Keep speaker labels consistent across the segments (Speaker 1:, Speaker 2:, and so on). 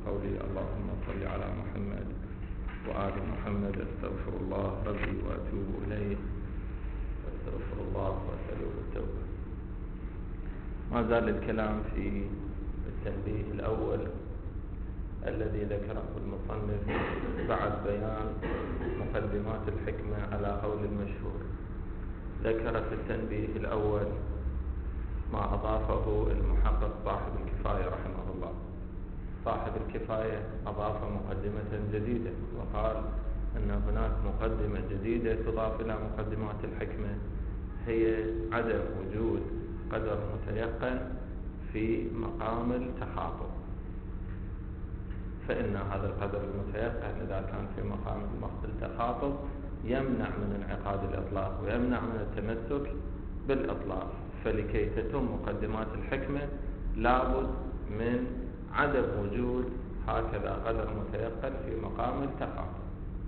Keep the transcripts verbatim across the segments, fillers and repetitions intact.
Speaker 1: قولي اللهم صل على محمد وآل محمد. استغفر الله ربي وأتوب إليه، استغفر الله وأسأله التوبة. ما زال الكلام في التنبيه الأول الذي ذكره المصنف بعد بيان مقدمات الحكمة على قول المشهور. ذكر في التنبيه الأول ما أضافه المحقق صاحب الكفاية رحمه الله. صاحب الكفاية أضاف مقدمة جديدة وقال أن هناك مقدمة جديدة تضاف إلى مقدمات الحكمة، هي عدم وجود قدر متيقن في مقام التخاطب. فإن هذا القدر المتيقن إذا كان في مقام التخاطب يمنع من انعقاد الإطلاق ويمنع من التمسك بالإطلاق. فلكي تتم مقدمات الحكمة لابد من عدم وجود هكذا قدر متيقن في مقام التخاطب.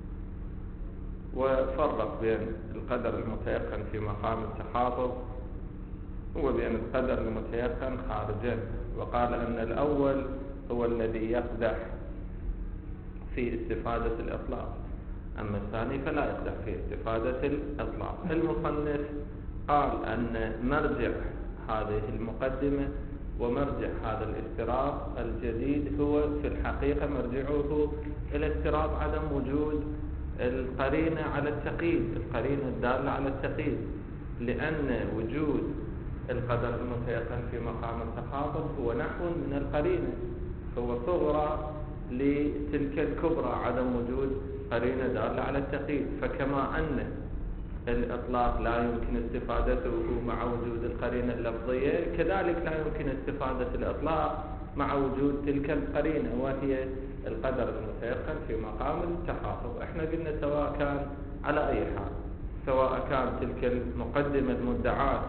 Speaker 1: وفرق بين القدر المتيقن في مقام التخاطب وبين القدر المتيقن خارجا، وقال أن الأول هو الذي يقدح في استفادة الإطلاق، أما الثاني فلا يقدح في استفادة الإطلاق. المصنف قال أن مرجع هذه المقدمة ومرجع هذا الافتراض الجديد هو في الحقيقة مرجعه إلى افتراض عدم وجود القرينة على التقييد، القرينة الدالة على التقييد، لأن وجود القدر المتيقن في مقام التخاطب هو نحو من القرينة، هو صغرى لتلك الكبرى، عدم وجود قرينة دالة على التقييد. فكما أن الإطلاق لا يمكن استفادته مع وجود القرينة اللفظية، كذلك لا يمكن استفادة الإطلاق مع وجود تلك القرينة وهي القدر المتيقن في مقام التخاطب. احنا قلنا سواء كان على أي حال، سواء كان تلك المقدمة المدعاة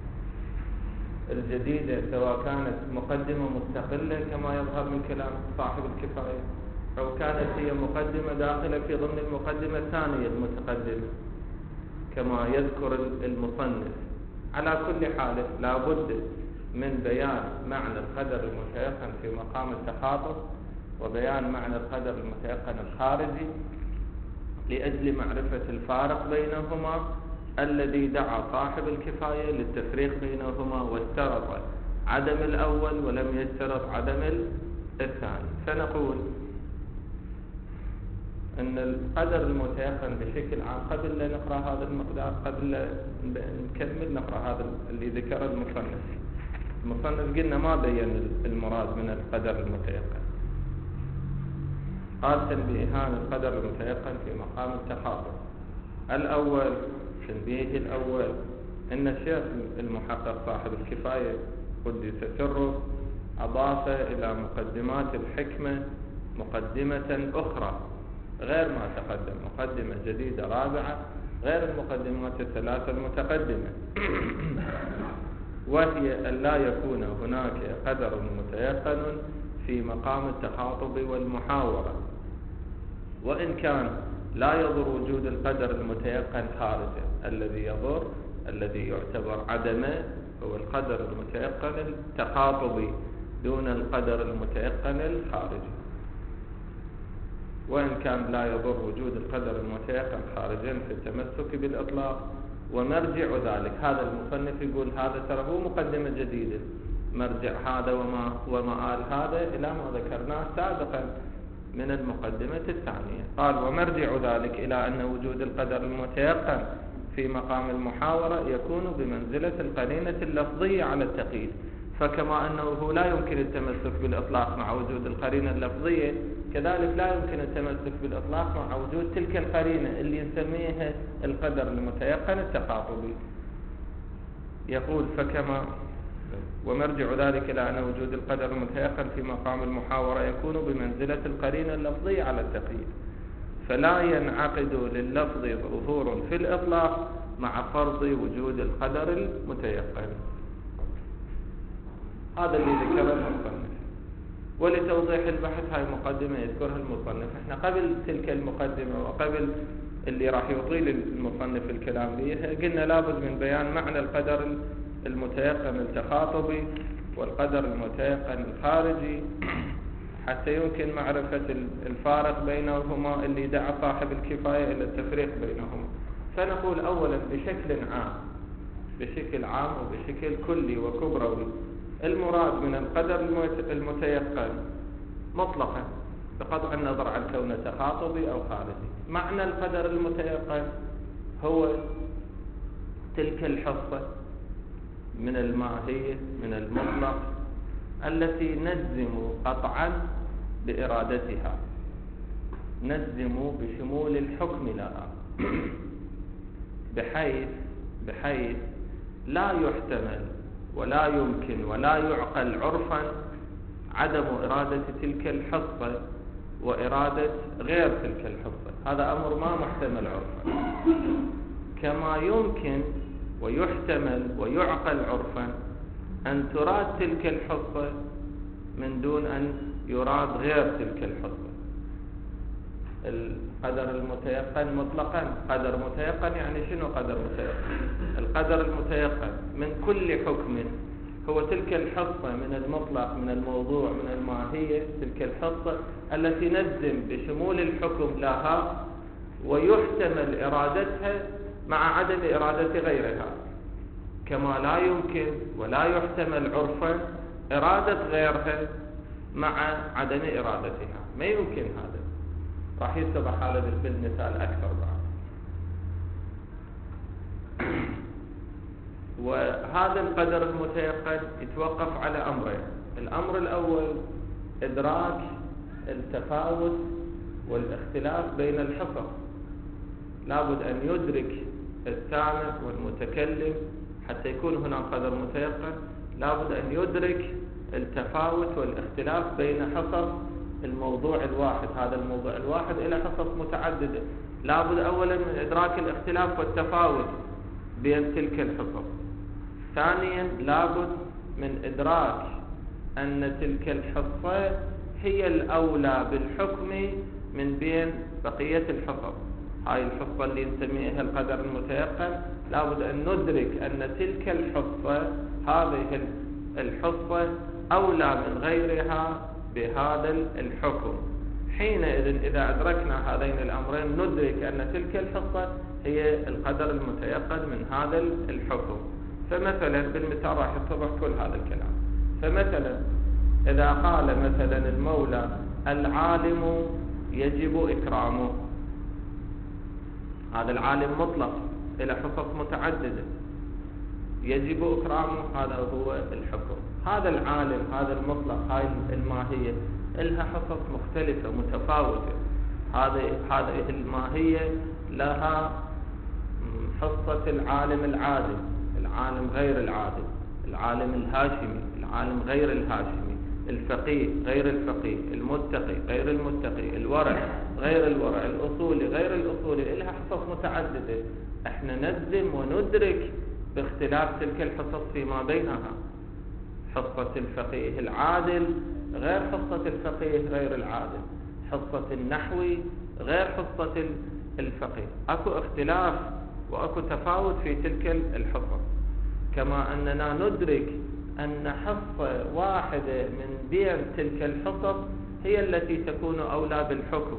Speaker 1: الجديدة سواء كانت مقدمة مستقلة كما يظهر من كلام صاحب الكفاية، أو كانت هي مقدمة داخلة في ضمن المقدمة الثانية المتقدمة كما يذكر المصنف. على كل حال لا بد من بيان معنى القدر المتيقن في مقام التخاطب وبيان معنى القدر المتيقن الخارجي لأجل معرفة الفارق بينهما الذي دعا صاحب الكفاية للتفريق بينهما واشترط عدم الأول ولم يشترط عدم الثاني. فنقول أن القدر المتيقن بشكل عام، قبل لا نقرأ هذا المقدار، قبل لا نكمل نقرأ هذا اللي ذكر المصنف. المصنف قلنا ما بين المراد من القدر المتيقن. قال تنبيهان القدر المتيقن في مقام التخاطب. الأول، التنبيه الأول، أن الشيخ المحقق صاحب الكفاية قدس سره أضاف إلى مقدمات الحكمة مقدمة أخرى غير ما تقدم، مقدمة جديدة رابعة غير المقدمات الثلاثة المتقدمة، وهي أن لا يكون هناك قدر متيقن في مقام التخاطب والمحاورة، وإن كان لا يضر وجود القدر المتيقن خارجا. الذي يضر الذي يعتبر عدمه هو القدر المتيقن التخاطبي دون القدر المتيقن الخارجي، وإن كان لا يضر وجود القدر المتيقن خارجا في التمسك بالإطلاق. ومرجع ذلك، هذا المصنف يقول هذا ترى هو مقدمة جديدة، مرجع هذا وما ومآل هذا إلى ما ذكرناه سابقا من المقدمة الثانية. قال ومرجع ذلك إلى أن وجود القدر المتيقن في مقام المحاورة يكون بمنزلة القرينة اللفظية على التقييد. فكما أنه لا يمكن التمسك بالإطلاق مع وجود القرينة اللفظية، كذلك لا يمكن التمسك بالإطلاق مع وجود تلك القرينة اللي نسميها القدر المتيقن التخاطبي. يقول فكما ومرجع ذلك إلى أن وجود القدر المتيقن في مقام المحاورة يكون بمنزلة القرينة اللفظية على التقييد، فلا ينعقد لللفظ ظهور في الإطلاق مع فرض وجود القدر المتيقن. هذا اللي ذكره المصنف. ولتوضيح البحث هاي مقدمة يذكرها المصنف. احنا قبل تلك المقدمة وقبل اللي راح يطيل المصنف الكلام بيها قلنا لابد من بيان معنى القدر المتيقن التخاطبي والقدر المتيقن الخارجي حتى يمكن معرفة الفارق بينهما اللي دعا صاحب الكفاية إلى التفريق بينهما. فنقول أولا بشكل عام بشكل عام وبشكل كلي وكبروي، المراد من القدر المتيقن مطلقا بقطع النظر عن كونه تخاطبي أو خارجي. معنى القدر المتيقن هو تلك الحصة من الماهية من المطلق التي نجزم قطعا بإرادتها، نجزم بشمول الحكم لها، بحيث بحيث لا يحتمل ولا يمكن ولا يعقل عرفا عدم إرادة تلك الحصة وإرادة غير تلك الحصة. هذا أمر ما محتمل عرفا، كما يمكن ويحتمل ويعقل عرفا أن تراد تلك الحصة من دون أن يراد غير تلك الحصة. القدر المتيقن مطلقا، قدر متيقن يعني شنو قدر متيقن؟ القدر المتيقن من كل حكم هو تلك الحصة من المطلق من الموضوع من الماهية، تلك الحصة التي نجزم بشمول الحكم لها ويحتمل إرادتها مع عدم إرادة غيرها، كما لا يمكن ولا يحتمل عرفا إرادة غيرها مع عدم إرادتها. ما يمكن هذا، راح يتضح هذا بالمثال أكثر بعد. وهذا القدر المتيقن يتوقف على أمرين. الأمر الأول إدراك التفاوت والاختلاف بين الحصص. لابد أن يدرك السامع والمتكلم حتى يكون هنا قدر متيقن، لابد أن يدرك التفاوت والاختلاف بين حصص الموضوع الواحد. هذا الموضوع الواحد إلى حصص متعددة، لابد أولا من إدراك الاختلاف والتفاوت بين تلك الحصص. ثانيا لابد من إدراك أن تلك الحصة هي الأولى بالحكم من بين بقية الحصص. هاي الحصة اللي نسميها القدر المتيقن، لابد أن ندرك أن تلك الحصة هذه الحصة أولى من غيرها بهذا الحكم. حينئذ إذا أدركنا هذين الأمرين ندرك أن تلك الحصة هي القدر المتيقن من هذا الحكم. فمثلا بالمثال راح يتضح كل هذا الكلام. فمثلا إذا قال مثلا المولى العالم يجب إكرامه، هذا العالم مطلق إلى حصص متعددة، يجب إكرامه هذا هو الحكم. هذا العالم هذا المطلق هاي الماهية لها حصص مختلفة متفاوتة. هذه هذه الماهية لها حصة العالم العادل، العالم غير العادل، العالم الهاشمي، العالم غير الهاشمي، الفقيه غير الفقيه، المتقي غير المتقي، الورع غير الورع، الأصولي غير الأصولي، لها حصص متعددة. احنا نجزم وندرك باختلاف تلك الحصص فيما بينها. حصة الفقيه العادل غير حصة الفقيه غير العادل، حصة النحوي غير حصة الفقيه، اكو اختلاف واكو تفاوت في تلك الحصص. كما أننا ندرك أن حصة واحدة من بين تلك الحصص هي التي تكون أولى بالحكم.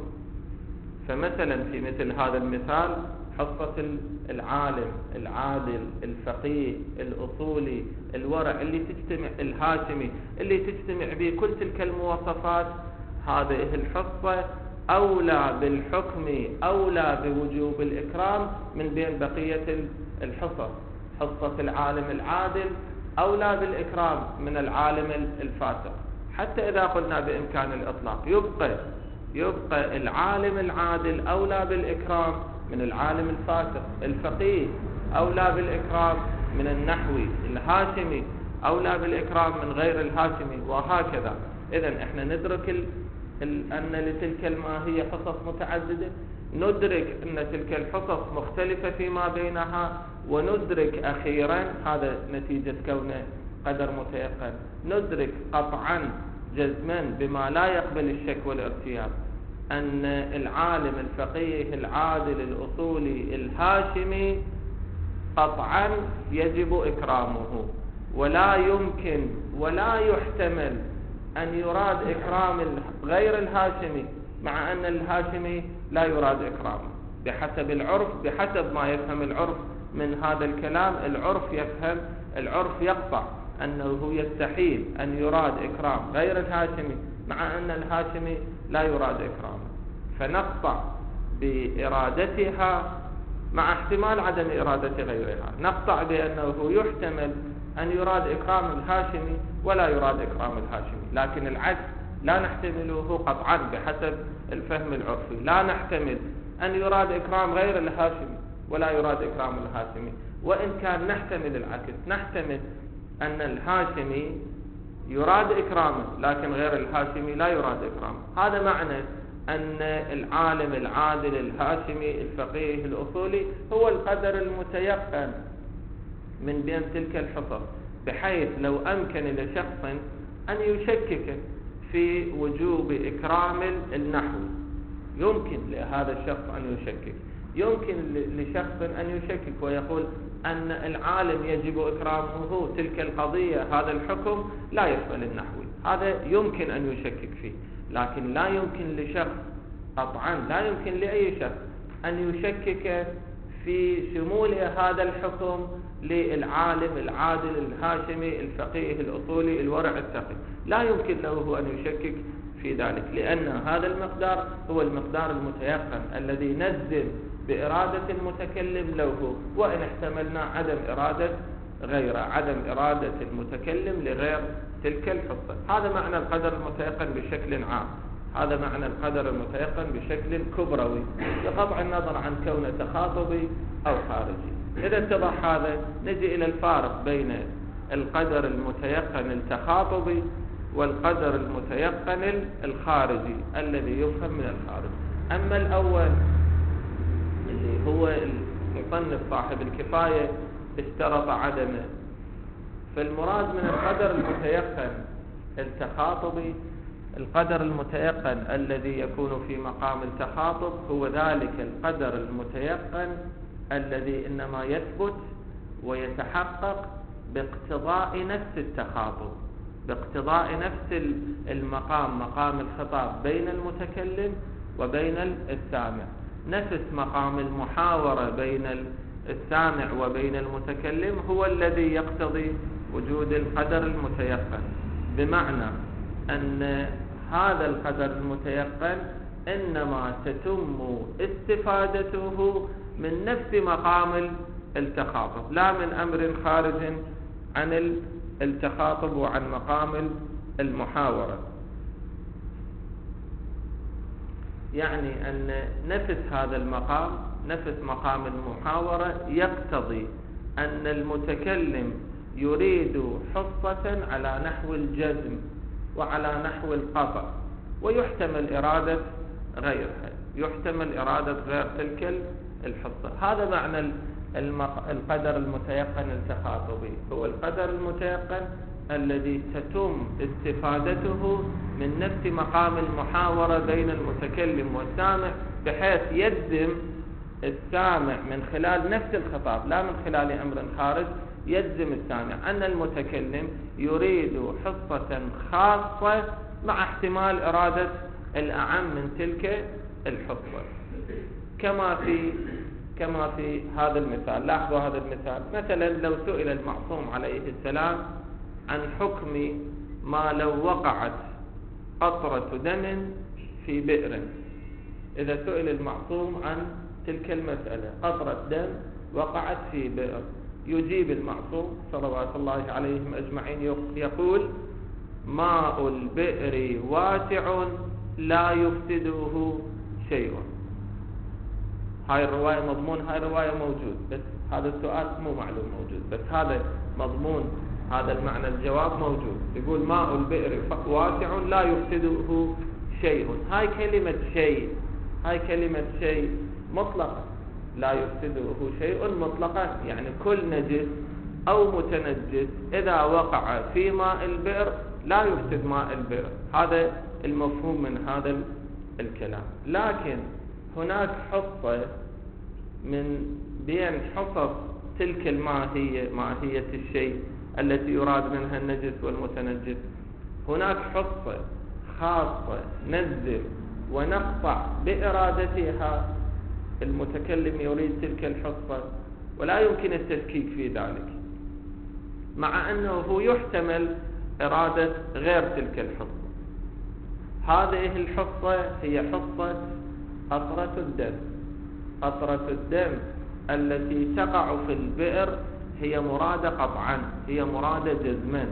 Speaker 1: فمثلا في مثل هذا المثال حصة العالم العادل الفقيه الأصولي الورع اللي تجتمع الهاشمي اللي تجتمع به كل تلك المواصفات، هذه الحصة أولى بالحكم أولى بوجوب الإكرام من بين بقية الحصص. حصة العالم العادل أولى بالإكرام من العالم الفاسق. حتى إذا قلنا بإمكان الإطلاق يبقى يبقى العالم العادل أولى بالإكرام من العالم الفاسق، الفقيه أولى بالإكرام من النحوي، الهاشمي أولى بالإكرام من غير الهاشمي، وهكذا. إذن إحنا ندرك ال... ال... أن لتلك الماهية حصص متعددة، ندرك أن تلك الحصص مختلفة فيما بينها، وندرك أخيرا هذا نتيجة كونه قدر متيقن، ندرك قطعا جزما بما لا يقبل الشك والارتياب أن العالم الفقيه العادل الأصولي الهاشمي قطعا يجب إكرامه، ولا يمكن ولا يحتمل أن يراد إكرام غير الهاشمي مع أن الهاشمي لا يراد إكرامه بحسب العرف، بحسب ما يفهم العرف من هذا الكلام. العرف يفهم، العرف يقطع أنه يستحيل أن يراد إكرام غير الهاشمي مع أن الهاشمي لا يراد إكرامه، فنقطع بإرادتها مع احتمال عدم إرادة غيرها. نقطع بأنه يحتمل أن يراد إكرام الهاشمي ولا يراد إكرام الهاشمي، لكن العكس لا نحتمله قطعا بحسب الفهم العرفي. لا نحتمل أن يراد إكرام غير الهاشمي ولا يراد إكرام الهاشمي، وإن كان نحتمل العكس، نحتمل أن الهاشمي يراد إكرامه لكن غير الهاشمي لا يراد إكرامه. هذا معنى أن العالم العادل الهاشمي الفقيه الأصولي هو القدر المتيقن من بين تلك الحصص، بحيث لو أمكن لشخص أن يشكك في وجوب إكرام النحو، يمكن لهذا الشخص أن يشكك، يمكن لشخص أن يشكك ويقول أن العالم يجب إكرامه تلك القضية، هذا الحكم لا يشمل النحوي، هذا يمكن أن يشكك فيه. لكن لا يمكن لشخص قطعا، لا يمكن لأي شخص أن يشكك في شمول هذا الحكم للعالم العادل الهاشمي الفقيه الأصولي الورع التقي، لا يمكن له أن يشكك في ذلك، لأن هذا المقدار هو المقدار المتيقن الذي نجزم بإرادة المتكلم له، وإن احتملنا عدم إرادة غيره، عدم إرادة المتكلم لغير تلك الحصة. هذا معنى القدر المتيقن بشكل عام، هذا معنى القدر المتيقن بشكل كبروي بقطع النظر عن كونه تخاطبي أو خارجي. إذا اتضح هذا نجي إلى الفارق بين القدر المتيقن التخاطبي والقدر المتيقن الخارجي الذي يفهم من الخارج. أما الأول اللي هو المصنف صاحب الكفاية اشترط عدمه، فالمراد من القدر المتيقن التخاطبي، القدر المتيقن الذي يكون في مقام التخاطب هو ذلك القدر المتيقن الذي إنما يثبت ويتحقق باقتضاء نفس التخاطب، باقتضاء نفس المقام، مقام الخطاب بين المتكلم وبين السامع، نفس مقام المحاورة بين السامع وبين المتكلم هو الذي يقتضي وجود القدر المتيقن. بمعنى أن هذا القدر المتيقن إنما تتم استفادته من نفس مقام التخاطب، لا من أمر خارج عن التخاطب وعن مقام المحاورة. يعني أن نفس هذا المقام، نفس مقام المحاورة يقتضي أن المتكلم يريد حصة على نحو الجزم وعلى نحو القطع، ويحتمل إرادة غيرها، يحتمل إرادة غير تلك الحصة. هذا معنى القدر المتيقن التخاطبي، هو القدر المتيقن الذي تتم استفادته من نفس مقام المحاورة بين المتكلم والسامع، بحيث يجزم السامع من خلال نفس الخطاب لا من خلال أمر خارج، يجزم السامع أن المتكلم يريد حصة خاصة مع احتمال إرادة الأعم من تلك الحصة، كما في كما في هذا المثال. لاحظوا هذا المثال، مثلا لو سئل المعصوم عليه السلام عن حكم ما لو وقعت قطرة دم في بئر، إذا سئل المعصوم عن تلك المسألة، قطرة دم وقعت في بئر، يجيب المعصوم صلوات الله عليهم أجمعين يقول: ماء البئر واسع لا يفسده شيء. هاي الرواية مضمون، هاي الرواية موجود، بس هذا السؤال مو معلوم موجود، بس هذا مضمون هذا المعنى الجواب موجود. يقول ماء البئر واسع لا يفسده شيء. هاي كلمة شيء، هاي كلمة شيء مطلقة، لا يفسده شيء مطلقا، يعني كل نجس أو متنجس إذا وقع في ماء البئر لا يفسد ماء البئر. هذا المفهوم من هذا الكلام. لكن هناك حصة من بين حصص تلك الماهية، ماهية الشيء التي يراد منها النجس والمتنجس، هناك حصة خاصة ننزل ونقطع بإرادتها، المتكلم يريد تلك الحصة ولا يمكن التشكيك في ذلك، مع أنه يحتمل إرادة غير تلك الحصة. هذه الحصة هي حصة قطرة الدم. قطرة الدم التي تقع في البئر هي مرادة قطعا، هي مرادة جزما،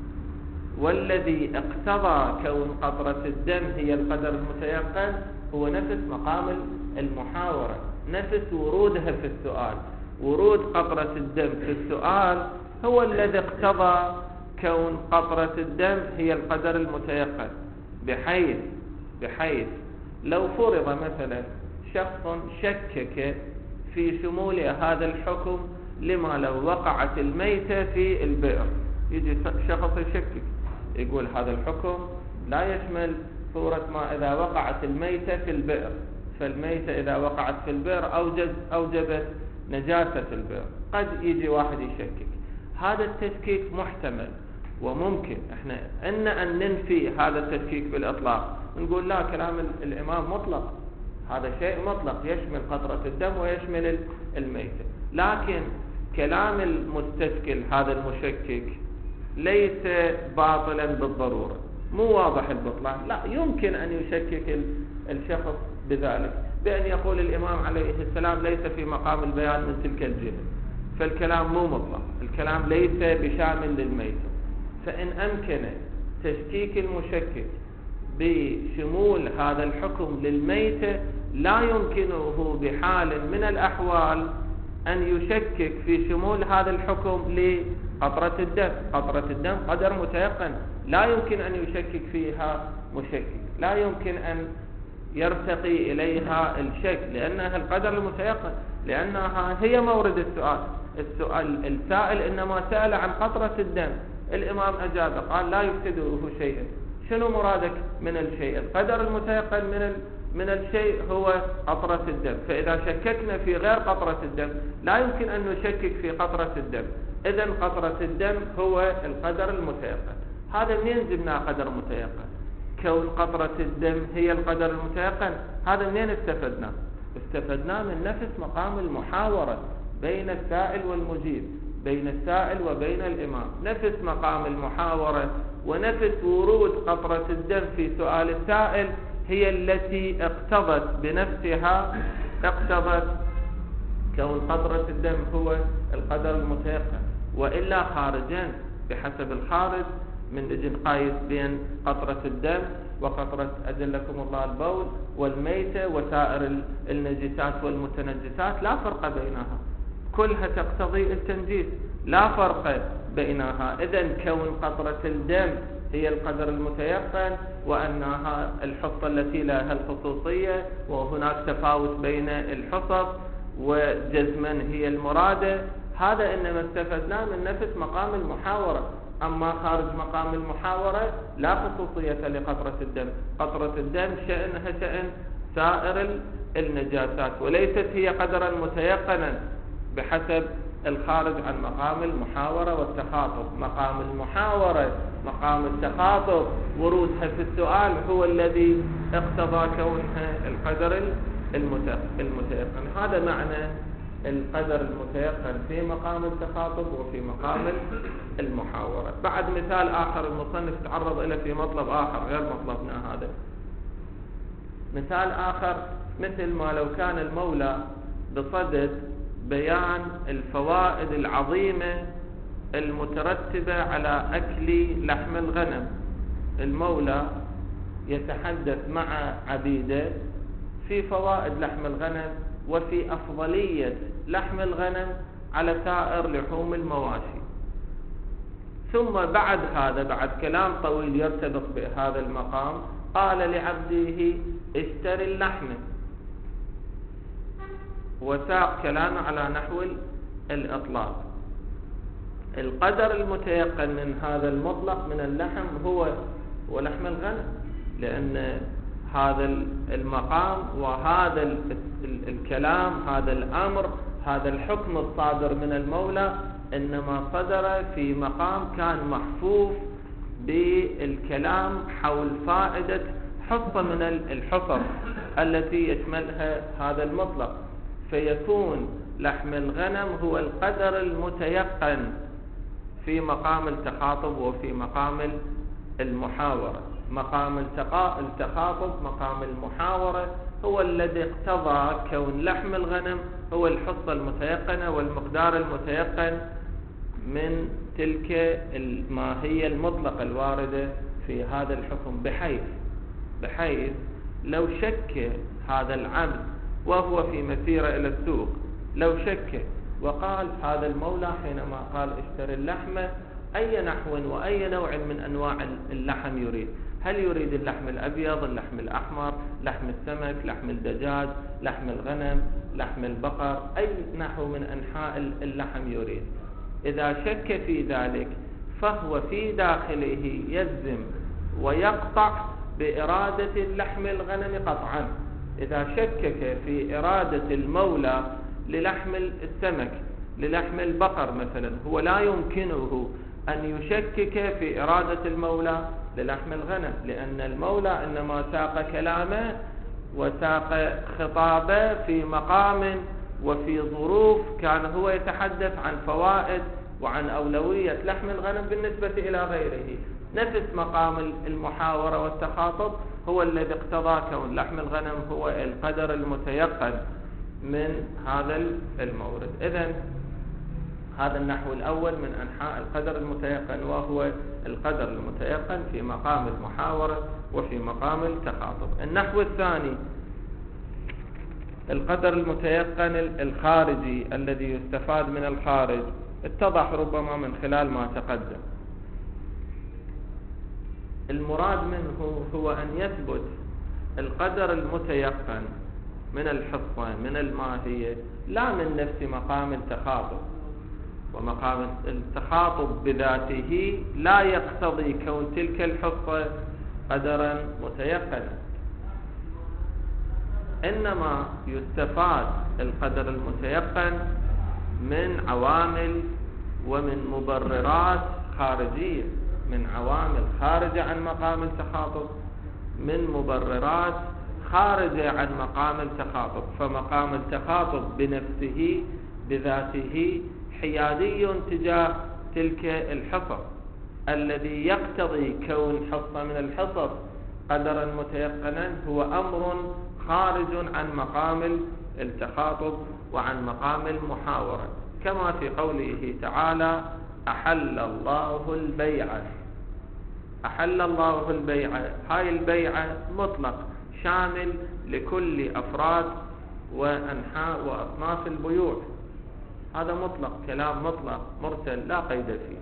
Speaker 1: والذي اقتضى كون قطرة الدم هي القدر المتيقن هو نفس مقام المحاورة، نفس ورودها في السؤال. ورود قطرة الدم في السؤال هو الذي اقتضى كون قطرة الدم هي القدر المتيقن، بحيث بحيث لو فرض مثلا شخص شكك في شمول هذا الحكم لما لو وقعت الميتة في البئر، يجي شخص يشكك يقول هذا الحكم لا يشمل صورة ما إذا وقعت الميتة في البئر، فالميتة إذا وقعت في البئر أوجد أوجبت نجاسة البئر. قد يجي واحد يشكك، هذا التشكيك محتمل وممكن احنا ان ان ننفي هذا التشكيك بالاطلاق، نقول لا، كلام الامام مطلق، هذا شيء مطلق يشمل قطرة الدم ويشمل الميتة. لكن كلام المستشكل هذا المشكك ليس باطلا بالضرورة، مو واضح البطلان، لا، يمكن ان يشكك الشخص بذلك بان يقول الامام عليه السلام ليس في مقام البيان من تلك الجهة، فالكلام مو مطلق، الكلام ليس بشامل للميتة. فإن أمكن تشكيك المشكك بشمول هذا الحكم للميتة، لا يمكنه بحال من الأحوال أن يشكك في شمول هذا الحكم لقطرة الدم. قطرة الدم قدر متيقن، لا يمكن أن يشكك فيها مشكك، لا يمكن أن يرتقي إليها الشك، لأنها القدر المتيقن، لأنها هي مورد السؤال. السؤال السائل إنما سأل عن قطرة الدم، الإمام أجاب قال لا يفسده شيئا. شنو مرادك من الشيء؟ القدر المتيقن من من الشيء هو قطرة الدم، فإذا شككنا في غير قطرة الدم لا يمكن أن نشكك في قطرة الدم، إذن قطرة الدم هو القدر المتيقن. هذا منين جبنا قدر متيقن؟ كون قطرة الدم هي القدر المتيقن، هذا منين استفدنا؟ استفدنا من نفس مقام المحاورة بين السائل والمجيب، بين السائل وبين الإمام، نفس مقام المحاورة ونفس ورود قطرة الدم في سؤال السائل هي التي اقتضت بنفسها اقتضت كون قطرة الدم هو القدر المتيقن، وإلا خارجا بحسب الخارج من نجي نقايس بين قطرة الدم وقطرة أجلكم الله البول والميتة وسائر النجسات والمتنجسات، لا فرق بينها، كلها تقتضي التنجيس، لا فرق بينها. إذن كون قطرة الدم هي القدر المتيقن وأنها الحصة التي لها الخصوصية وهناك تفاوت بين الحصص وجزما هي المرادة، هذا إنما استفدناه من نفس مقام المحاورة. أما خارج مقام المحاورة لا خصوصية لقطرة الدم، قطرة الدم شأنها شأن سائر النجاسات وليست هي قدرا متيقنا بحسب الخارج عن مقام المحاورة والتخاطب. مقام المحاورة مقام التخاطب ورودها في السؤال هو الذي اقتضى كونها القدر المتيقن. هذا معنى القدر المتيقن في مقام التخاطب وفي مقام المحاورة. بعد مثال آخر المصنف تعرض إليه في مطلب آخر غير مطلبنا هذا. مثال آخر مثل ما لو كان المولى بصدد بيان الفوائد العظيمة المترتبة على أكل لحم الغنم، المولى يتحدث مع عبيده في فوائد لحم الغنم وفي أفضلية لحم الغنم على سائر لحوم المواشي. ثم بعد هذا، بعد كلام طويل يرتبط بهذا المقام، قال لعبده اشتري اللحم، وساق كلامه على نحو الإطلاق. القدر المتيقن من هذا المطلق من اللحم هو هو لحم الغنم، لأن هذا المقام وهذا الكلام، هذا الأمر، هذا الحكم الصادر من المولى إنما صدر في مقام كان محفوف بالكلام حول فائدة حصة من الحصص التي يشملها هذا المطلق، فيكون لحم الغنم هو القدر المتيقن في مقام التخاطب وفي مقام المحاورة. مقام التخاطب مقام المحاورة هو الذي اقتضى كون لحم الغنم هو الحصة المتيقنة والمقدار المتيقن من تلك الماهية المطلقة الواردة في هذا الحكم، بحيث بحيث لو شك هذا العبد وهو في مسيرة إلى السوق، لو شك وقال هذا المولى حينما قال اشتري اللحمة أي نحو وأي نوع من أنواع اللحم يريد؟ هل يريد اللحم الأبيض، اللحم الأحمر، لحم السمك، لحم الدجاج، لحم الغنم، لحم البقر، أي نحو من أنحاء اللحم يريد؟ إذا شك في ذلك فهو في داخله يجزم ويقطع بإرادة اللحم الغنم قطعا. إذا شكك في إرادة المولى للحم السمك، للحم البقر مثلا، هو لا يمكنه أن يشكك في إرادة المولى للحم الغنم، لأن المولى إنما ساق كلامه وساق خطابه في مقام وفي ظروف كان هو يتحدث عن فوائد وعن أولوية لحم الغنم بالنسبة إلى غيره. نفس مقام المحاورة والتخاطب هو الذي اقتضى كون لحم الغنم هو القدر المتيقن من هذا المورد. إذن هذا النحو الأول من أنحاء القدر المتيقن، وهو القدر المتيقن في مقام المحاورة وفي مقام التخاطب. النحو الثاني القدر المتيقن الخارجي الذي يستفاد من الخارج، اتضح ربما من خلال ما تقدم. المراد منه هو أن يثبت القدر المتيقن من الحصة من الماهية لا من نفس مقام التخاطب، ومقام التخاطب بذاته لا يقتضي كون تلك الحصة قدرا متيقنا، إنما يستفاد القدر المتيقن من عوامل ومن مبررات خارجية، من عوامل خارجة عن مقام التخاطب، من مبررات خارجة عن مقام التخاطب. فمقام التخاطب بنفسه بذاته حيادي تجاه تلك الحصص، الذي يقتضي كون حصة من الحصص قدرا متيقنا هو أمر خارج عن مقام التخاطب وعن مقام المحاورة، كما في قوله تعالى أحل الله البيع. أحل الله البيع، هاي البيع مطلق شامل لكل أفراد وأنحاء وأصناف البيوع، هذا مطلق، كلام مطلق مرسل لا قيد فيه.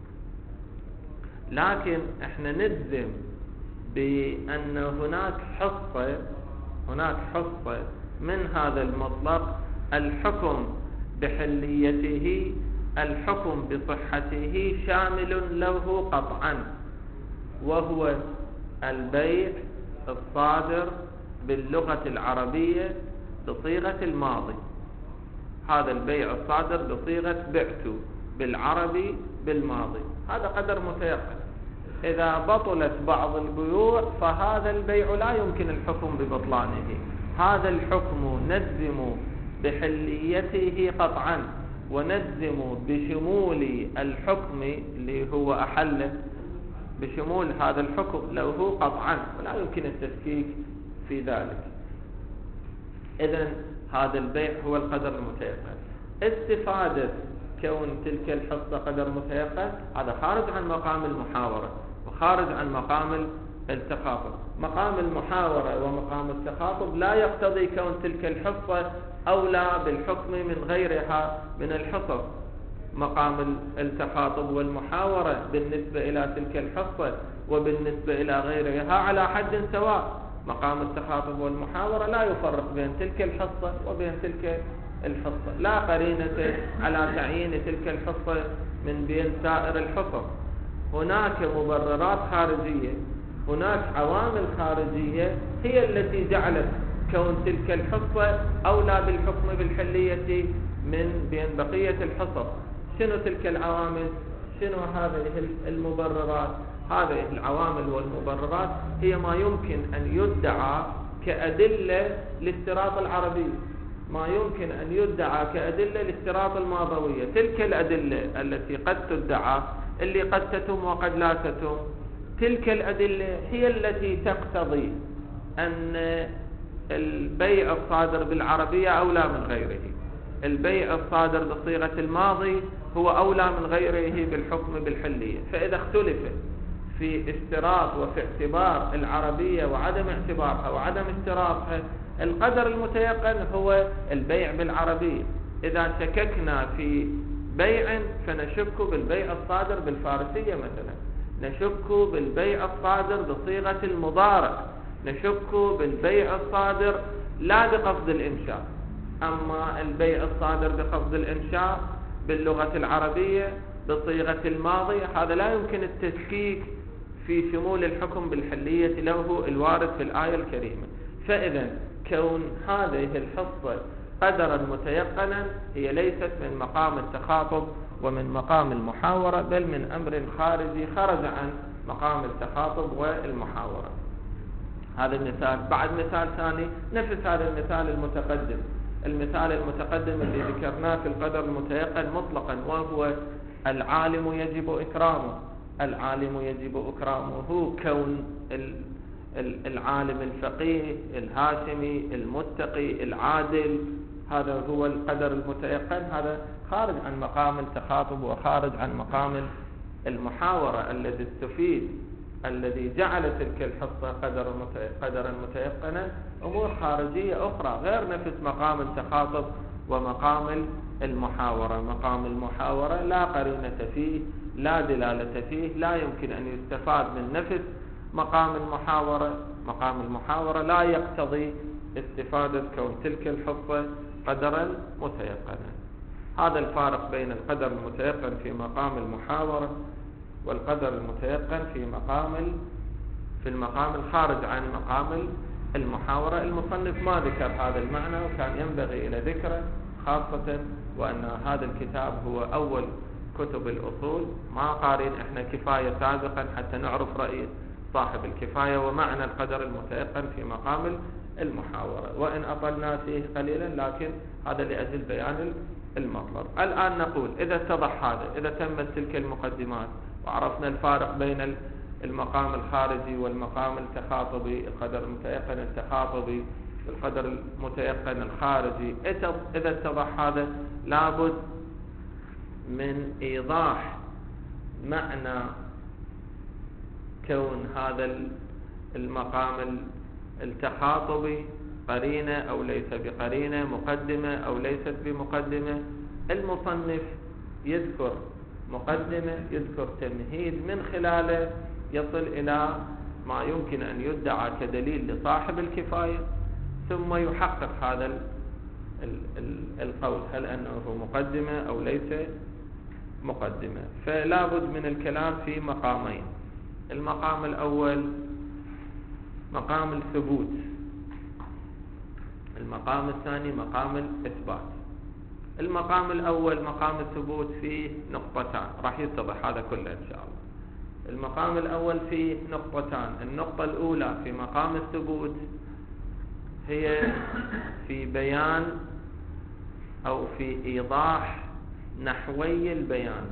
Speaker 1: لكن احنا نجزم بأن هناك حصة هناك حصة من هذا المطلق الحكم بحليته، الحكم بصحته شامل له قطعا، وهو البيع الصادر باللغة العربية بصيغة الماضي. هذا البيع الصادر بصيغة بعت بالعربي بالماضي، هذا قدر متيقن. إذا بطلت بعض البيوع فهذا البيع لا يمكن الحكم ببطلانه، هذا الحكم نجزم بحليته قطعا، ونجزم بشمول الحكم اللي هو أحل، بشمول هذا الحكم له قطعا، ولا يمكن التشكيك في ذلك. إذن هذا البيع هو القدر المتيقن. استفادة كون تلك الحصة قدر متيقن هذا خارج عن مقام المحاورة وخارج عن مقام التخاطب. مقام المحاورة ومقام التخاطب لا يقتضي كون تلك الحصة أولى بالحكم من غيرها من الحصص. مقام التخاطب والمحاورة بالنسبة إلى تلك الحصة وبالنسبة إلى غيرها على حد سواء. مقام التخاطب والمحاورة لا يفرق بين تلك الحصة وبين تلك الحصة، لا قرينة على تعيين تلك الحصة من بين سائر الحصص. هناك مبررات خارجية، هناك عوامل خارجية هي التي جعلت كون تلك الحصة أولى بالحكم بالحلية من بين بقية الحصص. شنو تلك العوامل؟ شنو هذه المبررات؟ هذه العوامل والمبررات هي ما يمكن أن يدعى كأدلة لاشتراط العربية، ما يمكن أن يدعى كأدلة لاشتراط الماضوية. تلك الأدلة التي قد تدعى اللي قد تتم وقد لا تتم، تلك الأدلة هي التي تقتضي أن البيع الصادر بالعربية أولى من غيره. البيع الصادر بصيغة الماضي هو أولى من غيره بالحكم بالحلية. فإذا اختلف في اشتراط وفي اعتبار العربية وعدم اعتبارها وعدم اشتراطها، القدر المتيقن هو البيع بالعربية. إذا شككنا في بيع فنشك بالبيع الصادر بالفارسية مثلا، نشك بالبيع الصادر بصيغة المضارع، نشك بالبيع الصادر لا بقصد الإنشاء. أما البيع الصادر بقصد الإنشاء باللغة العربية بصيغة الماضي، هذا لا يمكن التشكيك في شمول الحكم بالحلية له الوارد في الآية الكريمة. فإذا كون هذه الحصة قدرا متيقنا هي ليست من مقام التخاطب ومن مقام المحاورة، بل من أمر خارجي خرج عن مقام التخاطب والمحاورة. هذا المثال. بعد مثال ثاني نفس هذا المثال المتقدم، المثال المتقدم اللي ذكرناه في القدر المتيقن مطلقا، وهو العالم يجب إكرامه. العالم يجب إكرامه كون العالم الفقيه الهاشمي المتقي العادل، هذا هو القدر المتيقن. هذا خارج عن مقام التخاطب وخارج عن مقام المحاورة الذي استفيد، الذي جعل تلك الحصة قدرا قدرا متيقنا أمور خارجية أخرى غير نفس مقام التخاطب ومقام المحاورة. مقام المحاورة لا قرينة فيه، لا دلالة فيه، لا يمكن أن يستفاد من نفس مقام المحاورة. مقام المحاورة لا يقتضي استفادة كون تلك الحصة قدرا متيقنا. هذا الفارق بين القدر المتيقن في مقام المحاورة والقدر المتيقن في مقام في المقام الخارج عن مقام المحاورة. المصنف ما ذكر هذا المعنى وكان ينبغي إلى ذكره، خاصة وأن هذا الكتاب هو أول كتب الأصول. ما قارين إحنا كفاية سابقا حتى نعرف رأي صاحب الكفاية ومعنى القدر المتيقن في مقام المحاورة، وإن أطلنا فيه قليلا لكن هذا لأجل بيان المطلب. الآن نقول إذا اتضح هذا، إذا تمت تلك المقدمات وعرفنا الفارق بين المقام الخارجي والمقام التخاطبي، القدر المتيقن التخاطبي، القدر المتيقن الخارجي، إذا اتضح هذا لابد من إيضاح معنى كون هذا المقام التخاطبي قرينة أو ليس بقرينة، مقدمة أو ليست بمقدمة. المصنف يذكر مقدمة، يذكر تمهيد من خلاله يصل إلى ما يمكن أن يدعى كدليل لصاحب الكفاية، ثم يحقق هذا القول هل أنه مقدمة أو ليس مقدمة. فلا بد من الكلام في مقامين. المقام الأول مقام الثبوت، المقام الثاني مقام الإثبات. المقام الأول مقام الثبوت فيه نقطتان، راح يتضح هذا كله إن شاء الله. المقام الأول فيه نقطتان. النقطة الأولى في مقام الثبوت هي في بيان أو في إيضاح نحوي البيان،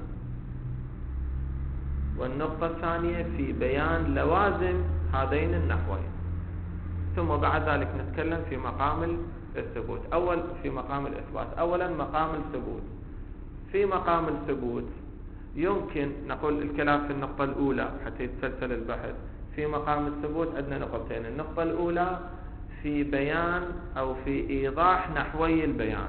Speaker 1: والنقطة الثانية في بيان لوازم هذين النحوين، ثم بعد ذلك نتكلم في مقام الثبوت. أول في مقام الإثبات. أولا مقام الثبوت. في مقام الثبوت يمكن نقول الكلام في النقطة الأولى حتى يتسلسل البحث. في مقام الثبوت عندنا نقطتين. النقطة الأولى في بيان أو في إيضاح نحوي البيان.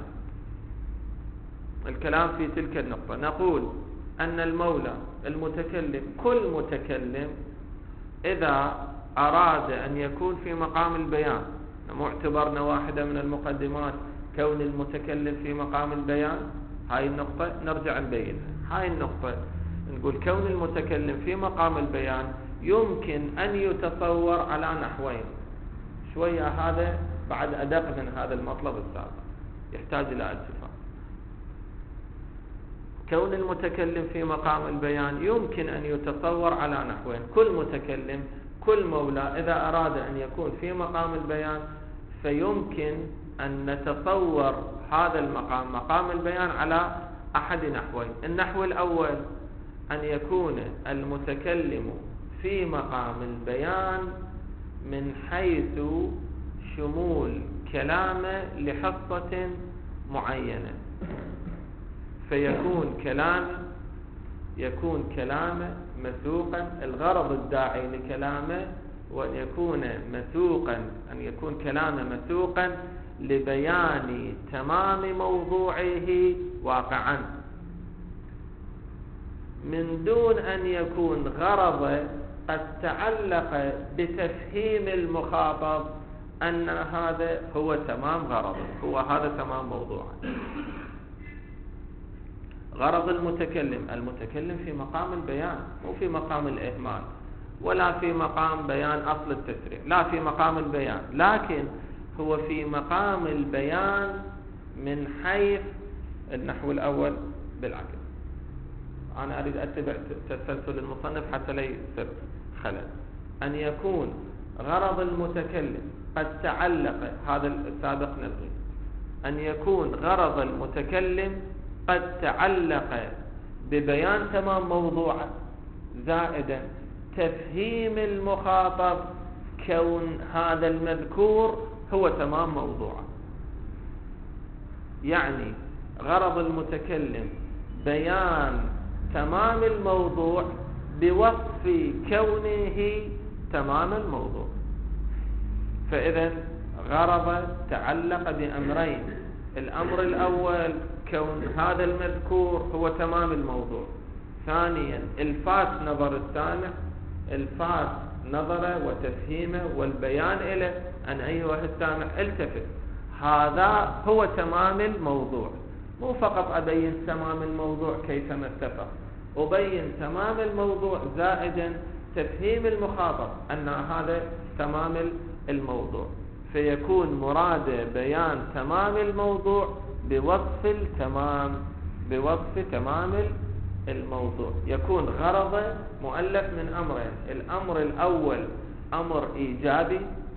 Speaker 1: الكلام في تلك النقطة نقول أن المولى المتكلم، كل متكلم إذا أراد أن يكون في مقام البيان، معتبرنا واحدة من المقدمات كون المتكلم في مقام البيان، هاي النقطة نرجع نبينها. هاي النقطة نقول كون المتكلم في مقام البيان يمكن أن يتصور على نحوين. شوية هذا بعد أدق من هذا المطلب السابق، يحتاج إلى التفات. كون المتكلم في مقام البيان يمكن أن يتصور على نحوين. كل متكلم كل مولى إذا أراد أن يكون في مقام البيان فيمكن أن نتصور هذا المقام مقام البيان على أحد نحوين. النحو الأول أن يكون المتكلم في مقام البيان من حيث شمول كلامه لحصة معينة، فيكون كلامه يكون كلامه مسوقا، الغرض الداعي لكلامه وأن يكون مسوقا أن يكون كلامه مسوقا لبيان تمام موضوعه واقعا، من دون أن يكون غرضه قد تعلق بتفهيم المخاطب أن هذا هو تمام غرضه، هو هذا تمام موضوعه. غرض المتكلم المتكلم في مقام البيان، مو في مقام الإهمال ولا في مقام بيان أصل التشريع، لا في مقام البيان، لكن هو في مقام البيان من حيث النحو الأول بالعكس. أنا أريد أتبع تسلسل المصنف حتى لا يصير خلل. أن يكون غرض المتكلم قد تعلق، هذا السابق نلغي، أن يكون غرض المتكلم قد تعلق ببيان تمام موضوعه، زائدا تفهيم المخاطب كون هذا المذكور هو تمام موضوعه. يعني غرض المتكلم بيان تمام الموضوع بوصف كونه تمام الموضوع. فإذا غرض تعلق بأمرين: الأمر الأول كون هذا المذكور هو تمام الموضوع، ثانيا الفات نظر السامع، الفات نظره وتفهيمه والبيان له أن أيها السامع التفت، هذا هو تمام الموضوع. مو فقط أبين تمام الموضوع كيفما اتفق، أبين تمام الموضوع زائدا تفهيم المخاطب أن هذا تمام الموضوع، فيكون مراد بيان تمام الموضوع بوصف التمام بوصف تمام الموضوع. يكون غرضه مؤلف من أمرين: الأمر الأول أمر إيجابي،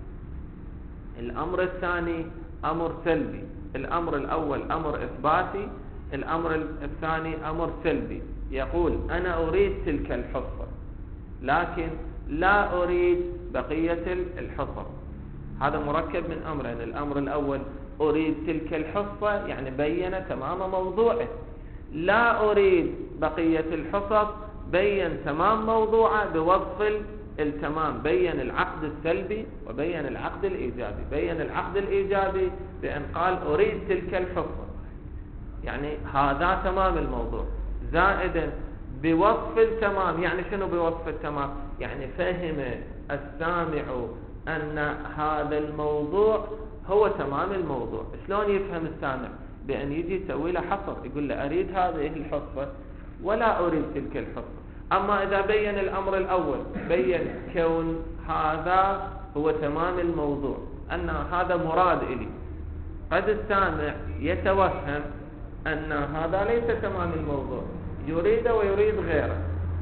Speaker 1: الأمر الثاني أمر سلبي. الأمر الأول أمر إثباتي، الأمر الثاني أمر سلبي. يقول أنا أريد تلك الحصة لكن لا أريد بقية الحصص. هذا مركب من أمرين: الأمر الأول أريد تلك الحصة يعني بين تمام موضوعه، لا أريد بقية الحصص بين تمام موضوعه بوصف التمام، بين العقد السلبي وبين العقد الإيجابي. بين العقد الإيجابي بأن قال أريد تلك الحصة، يعني هذا تمام الموضوع، زائدا بوصف التمام. يعني شنو بوصف التمام؟ يعني فهم السامع أن هذا الموضوع هو تمام الموضوع. شلون يفهم السامع؟ بأن يجي يسوي له حصر، يقول له أريد هذه الحصة ولا أريد تلك الحصة. أما إذا بين الأمر الأول، بين كون هذا هو تمام الموضوع، أن هذا مراد إلي، قد السامع يتوهم أن هذا ليس تمام الموضوع، يريد ويريد غيره.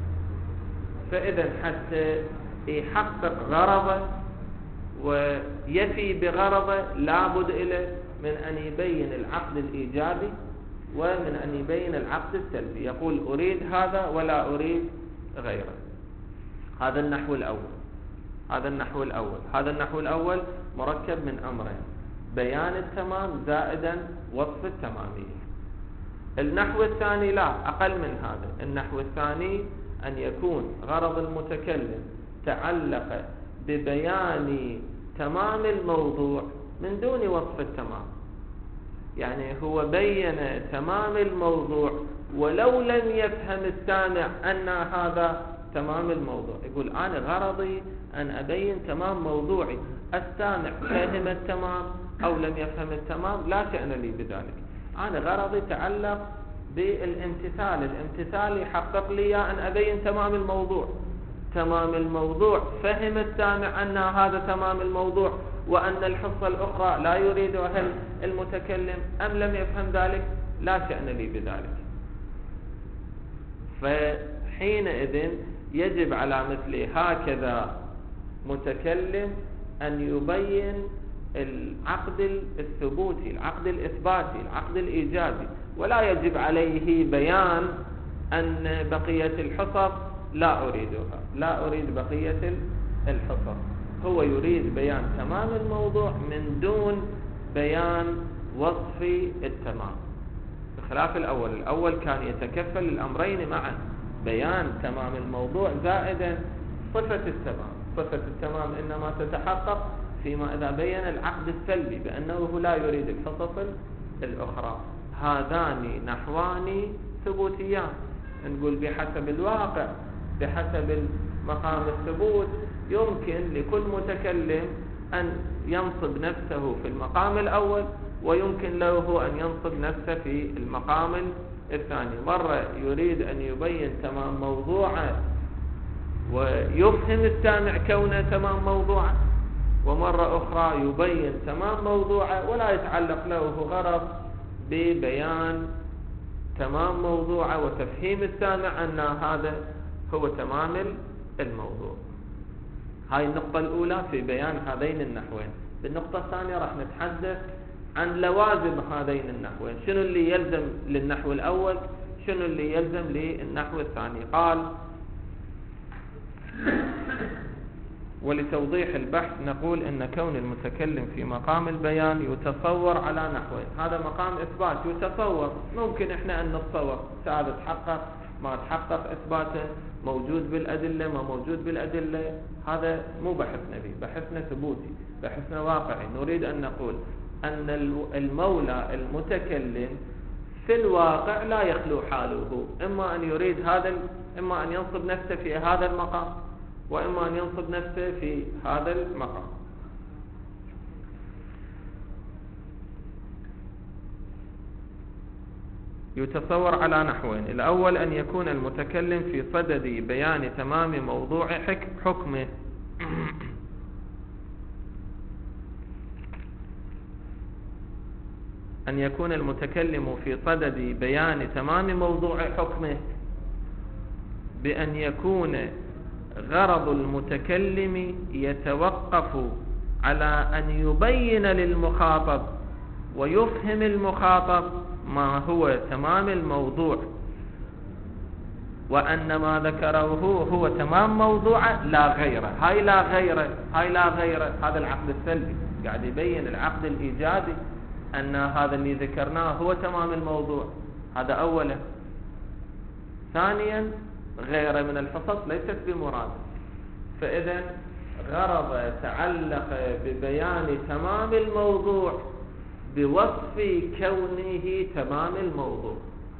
Speaker 1: فإذا حتى يحقق غرضه ويفي بغرضه لابد إليه من أن يبين العقد الإيجابي ومن أن يبين العقد السلبي. يقول أريد هذا ولا أريد غيره. هذا النحو الأول هذا النحو الأول هذا النحو الأول مركب من أمرين: بيان التمام زائدا وصف التمامية. النحو الثاني لا، أقل من هذا. النحو الثاني أن يكون غرض المتكلم تعلق ببيان تمام الموضوع من دون وصف التمام، يعني هو بين تمام الموضوع ولو لم يفهم السامع أن هذا تمام الموضوع. يقول أنا غرضي أن أبين تمام موضوعي، السامع فهم التمام أو لم يفهم التمام لا شأن لي بذلك، أنا غرضي تعلق بالامتثال. الامتثال يحقق لي أن أبين تمام الموضوع. تمام الموضوع فهم السامع أن هذا تمام الموضوع وأن الحصة الأخرى لا يريدها المتكلم أم لم يفهم ذلك لا شأن لي بذلك. فحينئذ يجب على مثل هكذا متكلم أن يبين العقد الثبوتي، العقد الإثباتي، العقد الإيجابي، ولا يجب عليه بيان أن بقية الحصص لا أريدها، لا أريد بقية الحصص. هو يريد بيان تمام الموضوع من دون بيان وصف التمام، بخلاف الأول. الأول كان يتكفل الأمرين معا، بيان تمام الموضوع زائدا صفة التمام. صفة التمام إنما تتحقق فيما إذا بين العقد السلبي بأنه لا يريد الحصص الأخرى. هذان نحوان ثبوتيان، نقول بحسب الواقع، بحسب مقام الثبوت، يمكن لكل متكلم أن ينصب نفسه في المقام الأول، ويمكن له أن ينصب نفسه في المقام الثاني. مرة يريد أن يبين تمام موضوعه ويفهم السامع كونه تمام موضوعه، ومرة أخرى يبين تمام موضوعه ولا يتعلق له غرض ببيان تمام موضوعه وتفهيم السامع أن هذا هو تمام الموضوع. هاي النقطة الأولى في بيان هذين النحوين. بالنقطة الثانية راح نتحدث عن لوازم هذين النحوين، شنو اللي يلزم للنحو الأول، شنو اللي يلزم للنحو الثاني. قال: ولتوضيح البحث نقول إن كون المتكلم في مقام البيان يتصور على نحوين. هذا مقام إثبات يتصور، ممكن إحنا أن نتصور هذا تحقق ما تحقق إثباته، موجود بالأدلة ما موجود بالأدلة. هذا مو بحثنا به، بحثنا ثبوتي، بحثنا واقعي. نريد أن نقول أن المولى المتكلم في الواقع لا يخلو حاله، إما أن يريد هذا، إما أن ينصب نفسه في هذا المقام، وإما أن ينصب نفسه في هذا المقام. يتصور على نحوين: الأول أن يكون المتكلم في صدد بيان تمام موضوع حكمه، أن يكون المتكلم في صدد بيان تمام موضوع حكمه بأن يكون غرض المتكلم يتوقف على أن يبين للمخاطب ويفهم المخاطب ما هو تمام الموضوع، وأن ما ذكره هو تمام موضوعه لا غيره. هاي لا غيره، هاي لا غيره، هذا العقد السلبي قاعد يبين العقد الإيجابي أن هذا اللي ذكرناه هو تمام الموضوع. هذا أولا. ثانيا غيره من الحصص ليست بمراد، فإذا غرض تعلق ببيان تمام الموضوع بوصف كونه تمام الموضوع،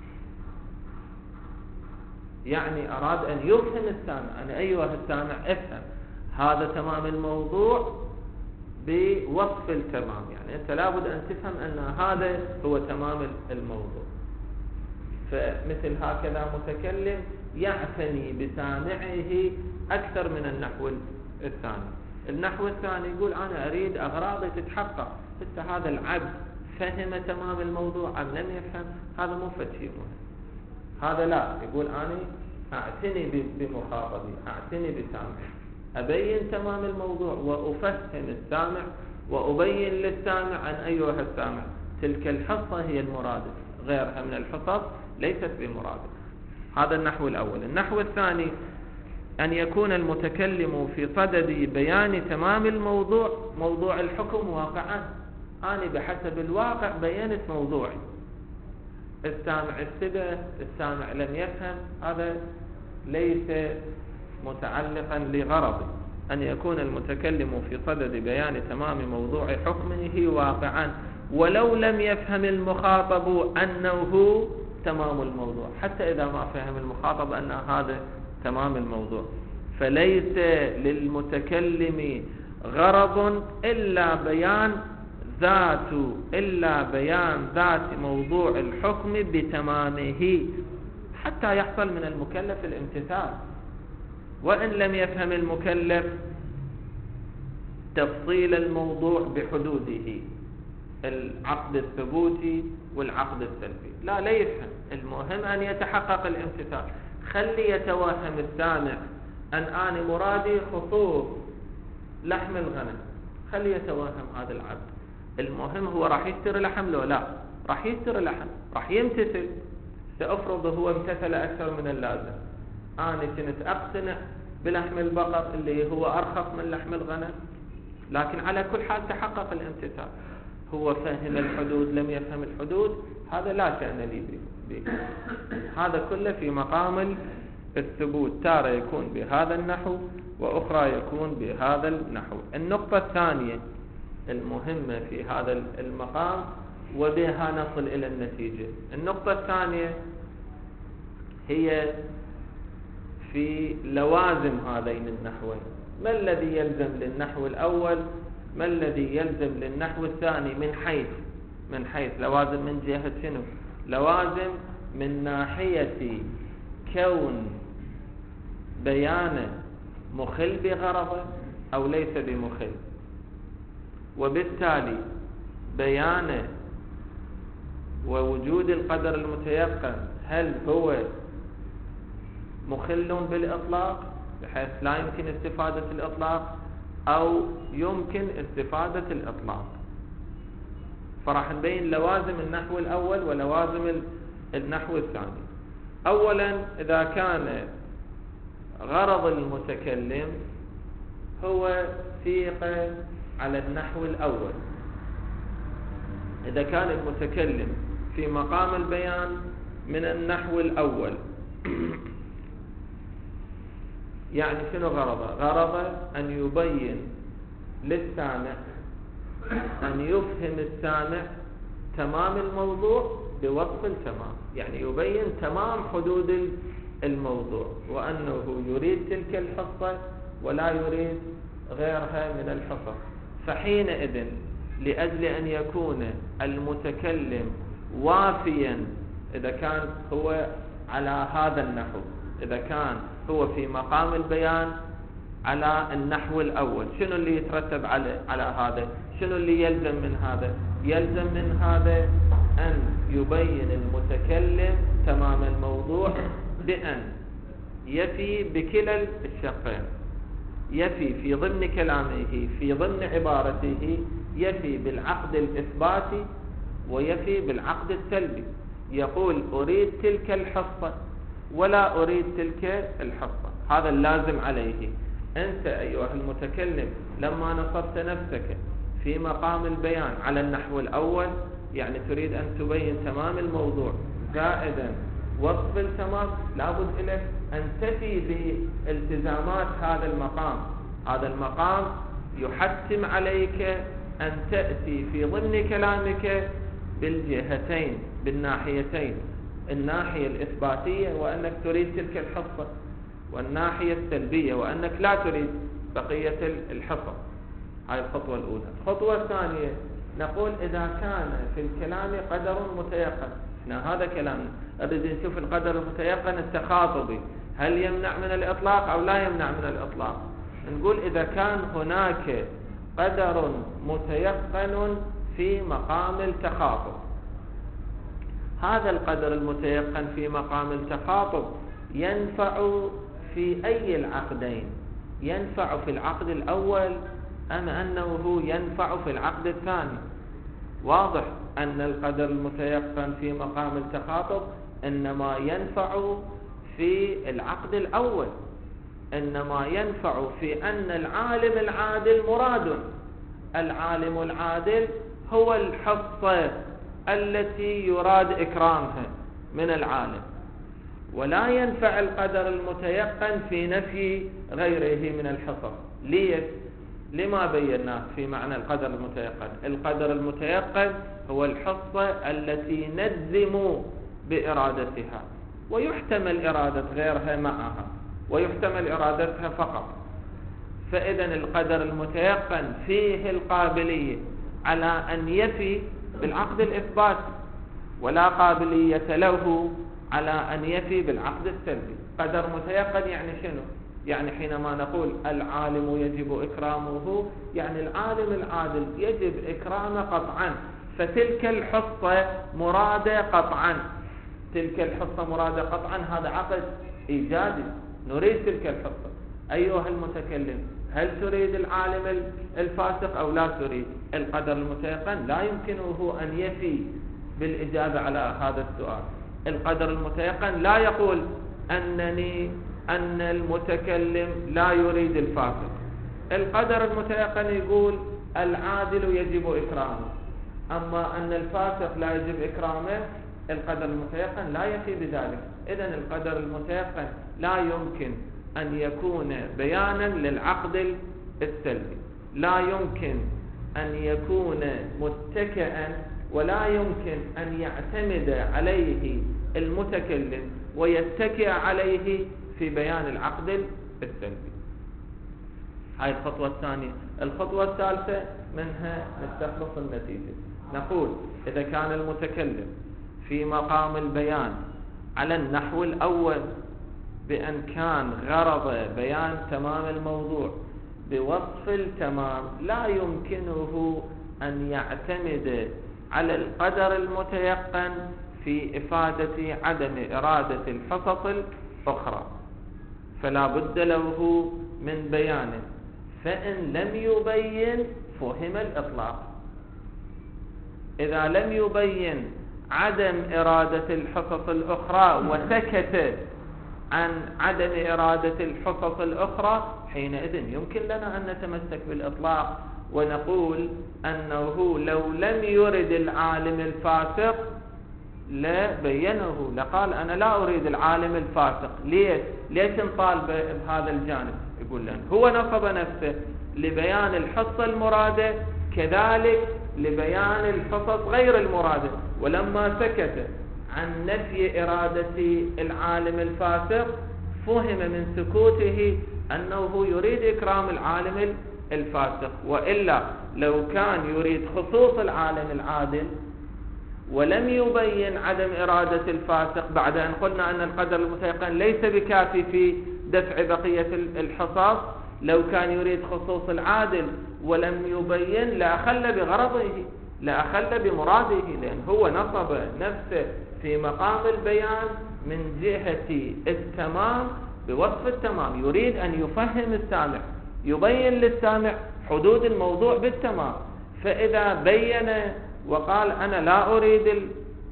Speaker 1: يعني أراد أن يفهم السامع أن أيها السامع افهم هذا تمام الموضوع بوصف التمام، يعني أنت لابد أن تفهم أن هذا هو تمام الموضوع. فمثل هكذا متكلم يعتني بسامعه أكثر من النحو الثاني. النحو الثاني يقول أنا أريد أغراضي تتحقق، حتى هذا العبد فهم تمام الموضوع أم لم يفهم، هذا مو شيء مهم. هذا لا، يقول أنا أعتني بمخاطبي، أعتني بسامعي، أبين تمام الموضوع وأفهم السامع وأبين للسامع أن أيها السامع تلك الحصة هي المرادة، غيرها من الحصص ليست بمرادة. هذا النحو الأول. النحو الثاني أن يكون المتكلم في صدد بيان تمام الموضوع، موضوع الحكم واقعا. أنا بحسب الواقع بينت موضوعي، السامع استبه، السامع لم يفهم، هذا ليس متعلقا لغرضه. أن يكون المتكلم في صدد بيان تمام موضوع حكمه واقعا ولو لم يفهم المخاطب أنه تمام الموضوع، حتى إذا ما فهم المخاطب أن هذا تمام الموضوع. فليس للمتكلم غرض إلا بيان ذات إلا بيان ذات موضوع الحكم بتمامه حتى يحصل من المكلف الامتثال. وإن لم يفهم المكلف تفصيل الموضوع بحدوده، العقد الثبوتي والعقد السلبي، لا لا يفهم، المهم أن يتحقق الامتثال. خلي يتوهم السامع أن أنا مرادي خصوص لحم الغنم، خلي يتوهم هذا العبد. المهم هو راح يشتري لحم لو لا؟ راح يشتري لحم، راح يمتثل. سأفرض هو امتثل أكثر من اللازم، أنا كنت أقتنع بلحم البقر اللي هو أرخص من لحم الغنم، لكن على كل حال تحقق الامتثال. هو فهم الحدود لم يفهم الحدود، هذا لا شأن لي به. هذا كله في مقام الثبوت، تارة يكون بهذا النحو وأخرى يكون بهذا النحو. النقطة الثانية المهمة في هذا المقام وبها نصل إلى النتيجة. النقطة الثانية هي في لوازم هذين النحوين. ما الذي يلزم للنحو الأول؟ ما الذي يلزم للنحو الثاني؟ من حيث من حيث لوازم من جهة شنو؟ لوازم من ناحية كون بيانه مخل بغرضه أو ليس بمخل، وبالتالي بيانه ووجود القدر المتيقن هل هو مخل بالإطلاق بحيث لا يمكن استفادة الإطلاق أو يمكن استفادة الإطلاق. فراح نبين لوازم النحو الأول ولوازم النحو الثاني. أولا، إذا كان غرض المتكلم هو سيق على النحو الأول، إذا كان المتكلم في مقام البيان من النحو الأول يعني شنو غرضه؟ غرضه أن يبين للسامع، أن يفهم السامع تمام الموضوع بوصف التمام، يعني يبين تمام حدود الموضوع، وأنه يريد تلك الحصة ولا يريد غيرها من الحصص. فحينئذ لأجل أن يكون المتكلم وافيا، إذا كان هو على هذا النحو، إذا كان هو في مقام البيان على النحو الأول، شنو اللي يترتب على على هذا؟ شنو اللي يلزم من هذا؟ يلزم من هذا أن يبين المتكلم تمام الموضوع بأن يفي بكلا الشقين، يفي في ضمن كلامه في ضمن عبارته، يفي بالعقد الإثباتي ويفي بالعقد السلبي. يقول أريد تلك الحصة ولا أريد تلك الحصة، هذا اللازم عليه. أنت أيها المتكلم لما نصبت نفسك في مقام البيان على النحو الأول، يعني تريد أن تبين تمام الموضوع زائدا وصف التمام، لابد لك أن تفي بالتزامات هذا المقام. هذا المقام يحتم عليك أن تأتي في ضمن كلامك بالجهتين، بالناحيتين، الناحية الإثباتية وأنك تريد تلك الحصة، والناحية السلبية وأنك لا تريد بقية الحصة. هذه الخطوة الأولى. الخطوة الثانية نقول إذا كان في الكلام قدر متيقن، احنا هذا كلامنا، نريد نشوف القدر المتيقن التخاطبي هل يمنع من الإطلاق أو لا يمنع من الإطلاق. نقول إذا كان هناك قدر متيقن في مقام التخاطب، هذا القدر المتيقن في مقام التخاطب ينفع في أي العقدين؟ ينفع في العقد الأول أم أنه ينفع في العقد الثاني؟ واضح أن القدر المتيقن في مقام التخاطب إنما ينفع في العقد الأول، إنما ينفع في أن العالم العادل مراد. العالم العادل هو الحصة التي يراد إكرامها من العالم، ولا ينفع القدر المتيقن في نفي غيره من الحصص. ليش؟ لما بيناه في معنى القدر المتيقن. القدر المتيقن هو الحصة التي نجزم بإرادتها، ويحتمل إرادة غيرها معها، ويحتمل إرادتها فقط. فإذن القدر المتيقن فيه القابلية على أن يفي بالعقد الإثبات، ولا قابلية له على أن يفي بالعقد السلبي. قدر متيقن يعني شنو؟ يعني حينما نقول العالم يجب إكرامه، يعني العالم العادل يجب إكرامه قطعا، فتلك الحصة مرادة قطعا، تلك الحصة مرادة قطعا. هذا عقد إيجادي، نريد تلك الحصة. أيها المتكلم، هل تريد العالم الفاسق أو لا تريد؟ القدر المتيقن لا يمكنه أن يفي بالإجابة على هذا السؤال. القدر المتيقن لا يقول أنني أن المتكلم لا يريد الفاسق. القدر المتيقن يقول العادل يجب إكرامه، أما أن الفاسق لا يجب إكرامه القدر المتيقن لا يفي بذلك. إذن القدر المتيقن لا يمكن أن يكون بيانا للعقد السلبي، لا يمكن أن يكون متكئا، ولا يمكن أن يعتمد عليه المتكلم ويتكئ عليه في بيان العقد السلبي. هاي الخطوة الثانية. الخطوة الثالثة منها نستخلص النتيجة. نقول إذا كان المتكلم في مقام البيان على النحو الأول بأن كان غرض بيان تمام الموضوع بوصف التمام، لا يمكنه أن يعتمد على القدر المتيقن في إفادة عدم إرادة الحصص الأخرى، فلا بد له من بيانه. فإن لم يبين فهم الإطلاق. إذا لم يبين عدم إرادة الحصص الأخرى وسكت عن عدم إرادة الحصص الأخرى، حينئذ يمكن لنا أن نتمسك بالإطلاق ونقول أنه لو لم يرد العالم الفاسق لا بينه، لقال أنا لا أريد العالم الفاسق. ليش؟ ليش نطالب بهذا الجانب؟ يقول لنا هو نصب نفسه لبيان الحصة المرادة، كذلك لبيان الحصص غير المرادة، ولما سكت عن نفي إرادة العالم الفاسق فهم من سكوته أنه يريد إكرام العالم الفاسق. وإلا لو كان يريد خصوص العالم العادل ولم يبين عدم إرادة الفاسق بعد أن قلنا أن القدر المتيقن ليس بكافي في دفع بقية الحصص، لو كان يريد خصوص العادل ولم يبين لأخل بغرضه، لأخل بمراده، لأن هو نصب نفسه في مقام البيان من جهة التمام بوصف التمام، يريد أن يفهم السامع، يبين للسامع حدود الموضوع بالتمام. فإذا بين وقال أنا لا أريد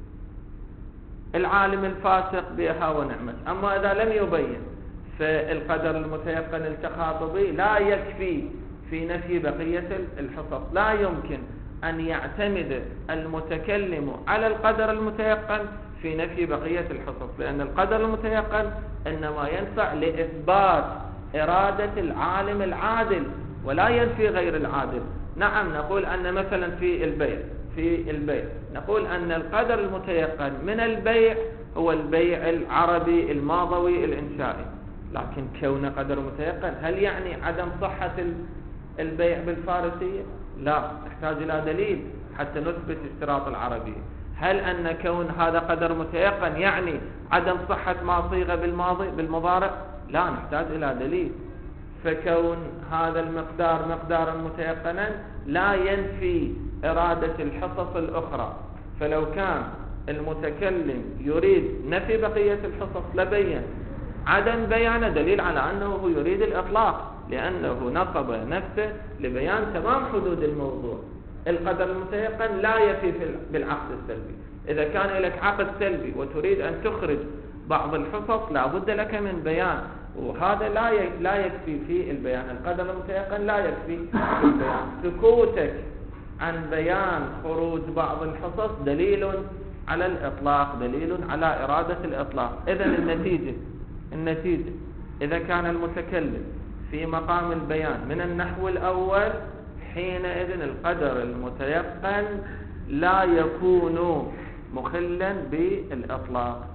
Speaker 1: العالم الفاسق بها ونعمت، أما إذا لم يبين فالقدر المتيقن التخاطبي لا يكفي في نفي بقية الحصص. لا يمكن أن يعتمد المتكلم على القدر المتيقن في نفي بقية الحصص، لأن القدر المتيقن إنما ينفع لإثبات إرادة العالم العادل ولا ينفي غير العادل. نعم، نقول أن مثلا في البيع في البيع نقول أن القدر المتيقن من البيع هو البيع العربي الماضوي الإنشائي، لكن كون قدر متيقن هل يعني عدم صحة البيع بالفارسية؟ لا، نحتاج إلى دليل حتى نثبت اشتراط العربية. هل أن كون هذا قدر متيقن يعني عدم صحة ما صيغ بالماضي بالمضارع؟ لا، نحتاج إلى دليل. فكون هذا المقدار مقدارا متيقنا لا ينفي إرادة الحصص الأخرى، فلو كان المتكلم يريد نفي بقية الحصص لبين. عدم بيانه دليل على أنه يريد الإطلاق، لأنه نصب نفسه لبيان تمام حدود الموضوع. القدر المتيقن لا يفي بالعقد السلبي. إذا كان لك عقد سلبي وتريد أن تخرج بعض الحصص لا بد لك من بيان، وهذا لا لا يكفي في البيان. القدر المتيقن لا يكفي في البيان. سكوتك عن بيان خروج بعض الحصص دليل على الإطلاق، دليل على إرادة الإطلاق. إذن النتيجة النتيجة إذا كان المتكلم في مقام البيان من النحو الأول، حينئذ القدر المتيقن لا يكون مخلا بالإطلاق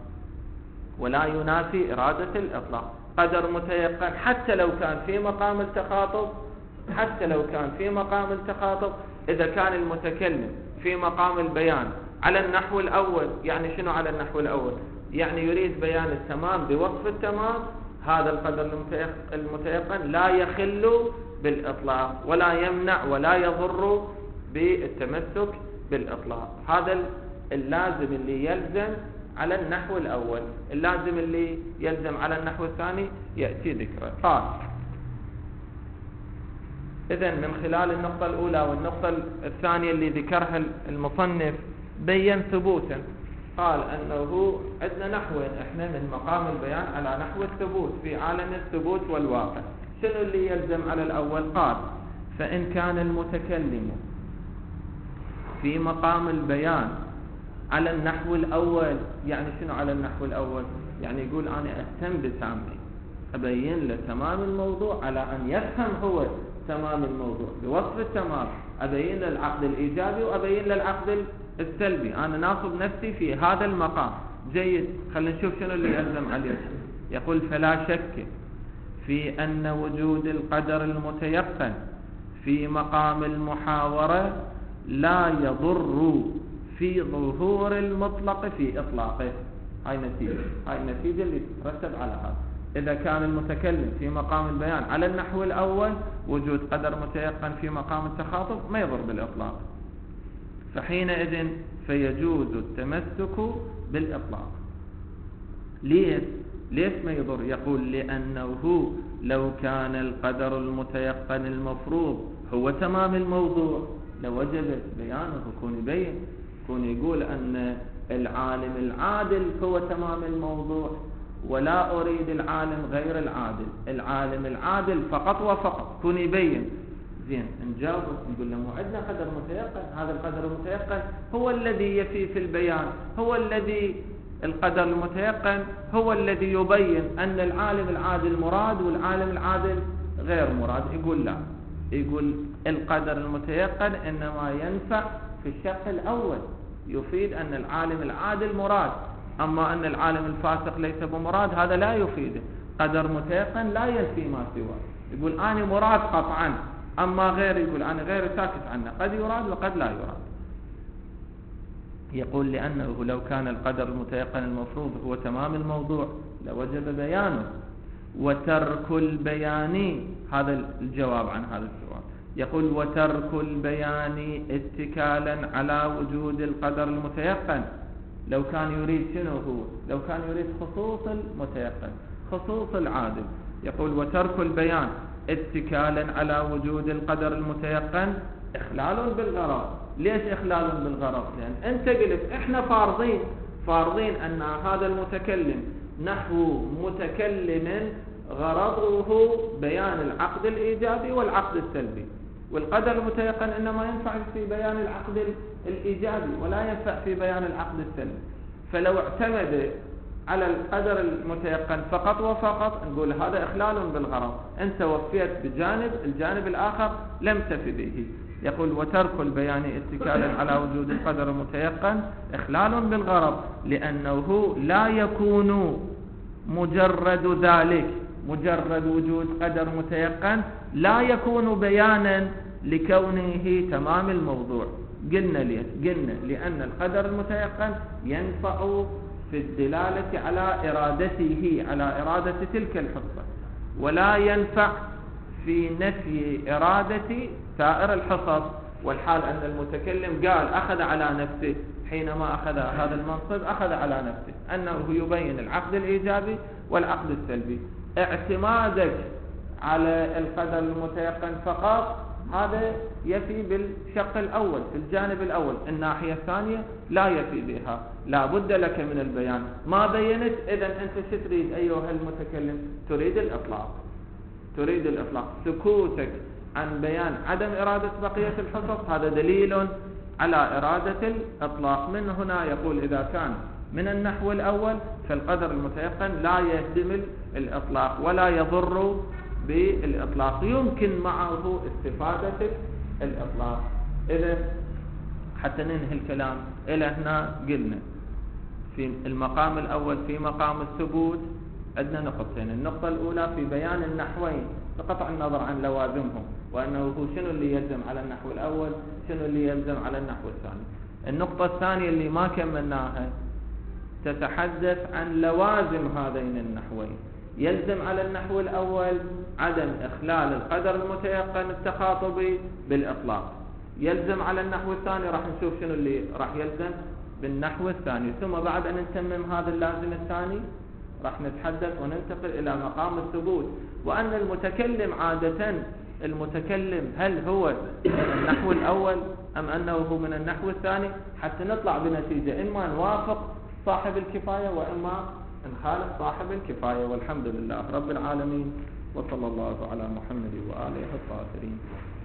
Speaker 1: ولا ينافي إرادة الإطلاق. قدر متيقن حتى لو كان في مقام التخاطب حتى لو كان في مقام التخاطب إذا كان المتكلم في مقام البيان على النحو الأول. يعني شنو على النحو الأول؟ يعني يريد بيان التمام بوصف التمام. هذا القدر المتيقن لا يخل بالإطلاق ولا يمنع ولا يضر بالتمسك بالإطلاق. هذا اللازم اللي يلزم على النحو الأول، اللازم اللي يلزم على النحو الثاني يأتي ذكره. قال إذن من خلال النقطة الأولى والنقطة الثانية اللي ذكرها المصنف بين ثبوتا. قال أنه عندنا نحوين إحنا من مقام البيان على نحو الثبوت في عالم الثبوت والواقع. شنو اللي يلزم على الأول؟ قال فإن كان المتكلم في مقام البيان على النحو الأول، يعني شنو على النحو الأول؟ يعني يقول أنا أهتم بسامعي، أبين له تمام الموضوع على أن يفهم هو تمام الموضوع بوصف التمام، أبين له العقد الإيجابي وأبين له العقد السلبي، أنا ناصب نفسي في هذا المقام. جيد، خلينا نشوف شنو اللي يلزم عليه. يقول فلا شك في أن وجود القدر المتيقن في مقام المحاورة لا يضر في ظهور المطلق في إطلاقه. هاي نتيجة هاي النتيجة اللي ترتب على هذا. إذا كان المتكلم في مقام البيان على النحو الأول، وجود قدر متيقن في مقام التخاطب ما يضر بالإطلاق، فحينئذ فيجوز التمسك بالإطلاق. ليش؟ ليش ما يضر؟ يقول لأنه لو كان القدر المتيقن المفروض هو تمام الموضوع لوجب بيانه، كون يبين، كون يقول أن العالم العادل هو تمام الموضوع ولا أريد العالم غير العادل، العالم العادل فقط وفقط، كون يبين. زين، نجاوب نقول له مو عندنا قدر متيقن، هذا القدر المتيقن هو الذي يفي في البيان، هو الذي القدر المتيقن هو الذي يبين أن العالم العادل مراد والعالم العادل غير مراد. يقول لا، يقول القدر المتيقن إنما ينفع في الشق الأول، يفيد أن العالم العادل مراد، أما أن العالم الفاسق ليس بمراد هذا لا يفيده. قدر متيقن لا ينفي ما سواه، يقول أنا مراد قطعا، أما غير يقول أنا غير ساكت عنه، قد يراد وقد لا يراد. يقول لأنه لو كان القدر المتيقن المفروض هو تمام الموضوع لوجب بيانه، وترك البيان، هذا الجواب عن هذا السؤال. يقول وترك البيان اتكالا على وجود القدر المتيقن. لو كان يريد شنو هو؟ لو كان يريد خصوص المتيقن، خصوص العادل. يقول وترك البيان اتكالا على وجود القدر المتيقن إخلال بالغرض. ليش إخلال بالغرض؟ لأن أنت قلت إحنا فارضين فارضين أن هذا المتكلم نحو متكلم غرضه بيان العقد الإيجابي والعقد السلبي، والقدر المتيقن إنما ينفع في بيان العقد الإيجابي ولا ينفع في بيان العقد السلبي. فلو اعتمد على القدر المتيقن فقط وفقط نقول هذا إخلال بالغرض، أنت وفيت بجانب، الجانب الآخر لم تفي به. يقول وترك البيان اتكالا على وجود القدر المتيقن إخلال بالغرض، لأنه لا يكون مجرد ذلك، مجرد وجود قدر متيقن لا يكون بيانا لكونه تمام الموضوع. قلنا ليه؟ قلنا لأن القدر المتيقن ينفع في الدلالة على إرادته، على إرادة تلك الحصة، ولا ينفع في نفي إرادة سائر الحصص. والحال أن المتكلم قال أخذ على نفسه حينما أخذ هذا المنصب، أخذ على نفسه أنه يبين العقد الإيجابي والعقد السلبي. اعتمادك على القدر المتيقن فقط هذا يفي بالشق الأول، في الجانب الأول. الناحية الثانية لا يفي بها، لا بد لك من البيان. ما بينت، إذن أنت ستريد أيها المتكلم؟ تريد الإطلاق، تريد الإطلاق. سكوتك عن بيان عدم إرادة بقية الحصص هذا دليل على إرادة الإطلاق. من هنا يقول إذا كان من النحو الأول فالقدر المتيقن لا يهدم الإطلاق ولا يضر بالإطلاق، يمكن معه استفادة الإطلاق. إذا حتى ننهي الكلام إلى هنا قلنا في المقام الأول في مقام الثبوت عندنا نقطتين. النقطة الأولى في بيان النحوين بقطع النظر عن لوازمهم، وأنه هو شنو اللي يلزم على النحو الأول، شنو اللي يلزم على النحو الثاني. النقطة الثانية اللي ما كملناها تتحدث عن لوازم هذين النحوين. يلزم على النحو الأول عدم إخلال القدر المتيقن التخاطبي بالإطلاق. يلزم على النحو الثاني راح نشوف شنو اللي راح يلزم، بالنحو الثاني. ثم بعد أن نتمم هذا اللازم الثاني راح نتحدث وننتقل إلى مقام الثبوت، وأن المتكلم عادة المتكلم هل هو من النحو الأول أم أنه هو من النحو الثاني، حتى نطلع بنتيجة إما نوافق صاحب الكفاية وإما نخالف صاحب الكفاية. والحمد لله رب العالمين، وصلى الله على محمد وآله الطاهرين.